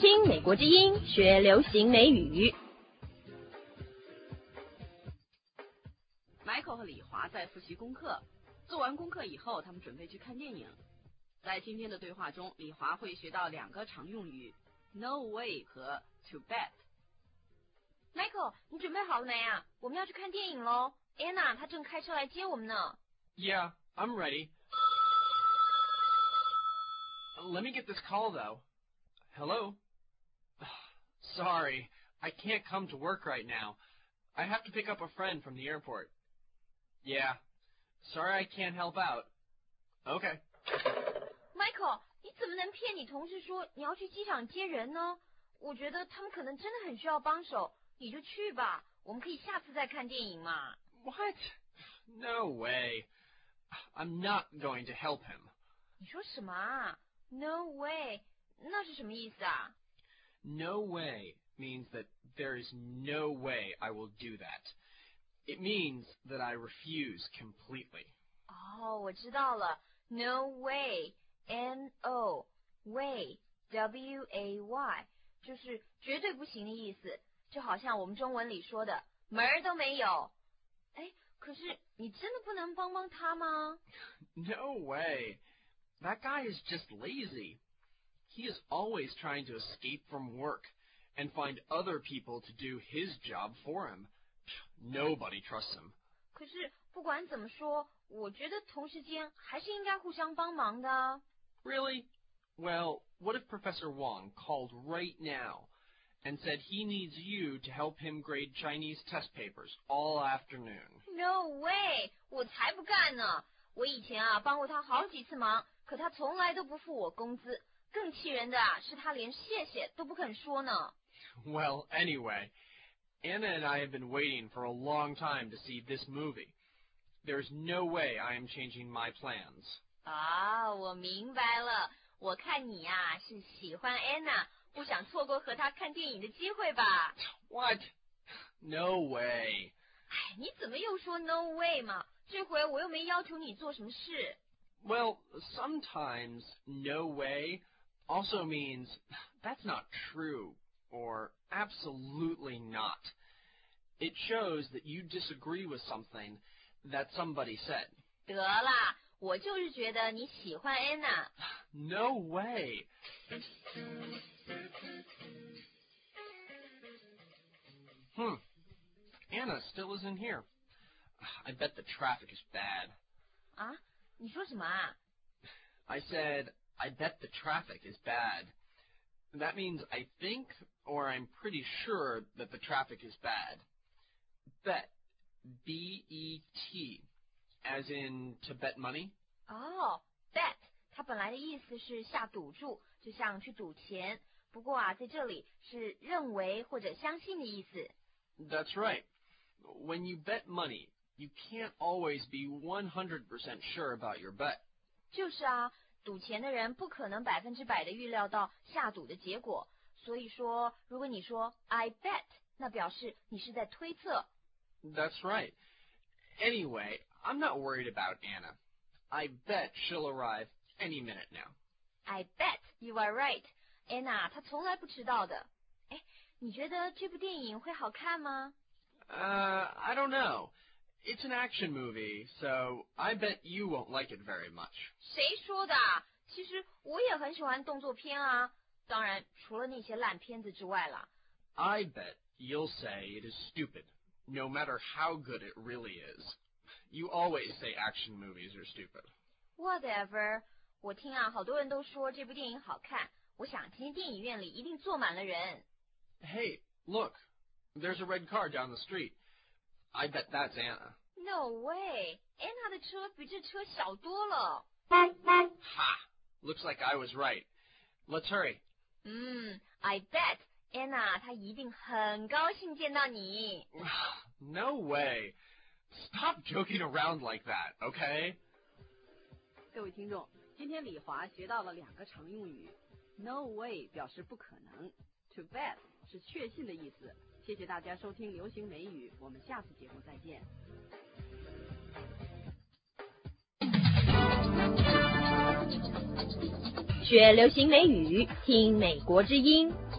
听美国之音，学流行美语。 Michael 和李华在复习功课，做完功课以后，他们准备去看电影。在今天的对话中，李华会学到2个常用语 ：no way 和 to bet。Michael， 你准备好了没啊？我们要去看电影喽。Anna 她正开车来接我们呢。 Yeah, I'm ready. Let me get this call, though. Hello? Sorry, I can't come to work right now. I have to pick up a friend from the airport. Yeah, sorry I can't help out. Okay. Michael， 你怎么能骗你同事说你要去机场接人呢？我觉得他们可能真的很需要帮手，你就去吧，我们可以下次再看电影嘛。 What? No way. I'm not going to help him. 你说什么啊 ？No way， 那是什么意思啊？ No way means that there is no way I will do that. It means that I refuse completely. 哦，我知道了 ，No way, N-O, way, W-A-Y， 就是绝对不行的意思，就好像我们中文里说的门儿都没有。哎，可是你真的不能帮帮他吗？ No way. That guy is just lazy. He is always trying to escape from work and find other people to do his job for him. Nobody trusts him. 可是不管怎么说，我觉得同事间还是应该互相帮忙的啊。 Really? Well, what if Professor Wong called right now and said he needs you to help him grade Chinese test papers all afternoon? No way! 我才不干呢！我以前啊帮过他好几次忙，可他从来都不付我工资。更气人的啊是他连谢谢都不肯说呢。 Well, anyway, Anna and I have been waiting for a long time to see this movie. There's no way I am changing my plans. 啊，我明白了，我看你啊是喜欢 Anna， 不想错过和她看电影的机会吧 What? No way. 哎，你怎么又说 no way 嘛？这回我又没要求你做什么事。 Well, sometimes no way also means that's not true or absolutely not. It shows that you disagree with something that somebody said. 得啦，我就是觉得你喜欢 Anna。 No way. Anna still isn't here. I bet the traffic is bad. 啊，你说什么啊？ I said, I bet the traffic is bad. That means I think or I'm pretty sure that the traffic is bad. Bet, B-E-T, as in to bet money. 哦 bet 它本来的意思是下赌注，就像去赌钱。不过啊，在这里是认为或者相信的意思。 That's right. When you bet money, you can't always be 100% sure about your bet. 就是啊，赌钱的人不可能100%的预料到下赌的结果。所以说，如果你说 I bet， 那表示你是在推测。 That's right. Anyway, I'm not worried about Anna. I bet she'll arrive any minute now. I bet you are right. Anna 她从来不迟到的。哎，你觉得这部电影会好看吗？ I don't know. It's an action movie, so I bet you won't like it very much. 谁说的啊？其实我也很喜欢动作片啊。当然，除了那些烂片子之外啦。 I bet you'll say it is stupid, no matter how good it really is. You always say action movies are stupid. Whatever， 我听啊，好多人都说这部电影好看。我想今天电影院里一定坐满了人。 Hey, look, there's a red car down the street. I bet that's Anna. No way， Anna 的车比这车小多了。 Ha! Looks like I was right. Let's hurry. I bet Anna 她一定很高兴见到你。 No way. Stop joking around like that, okay? 各位听众，今天李华学到了2个常用语 ：no way 表示不可能 ，to bet 是确信的意思。谢谢大家收听流行美语，我们下次节目再见。 学流行美语，听美国之音。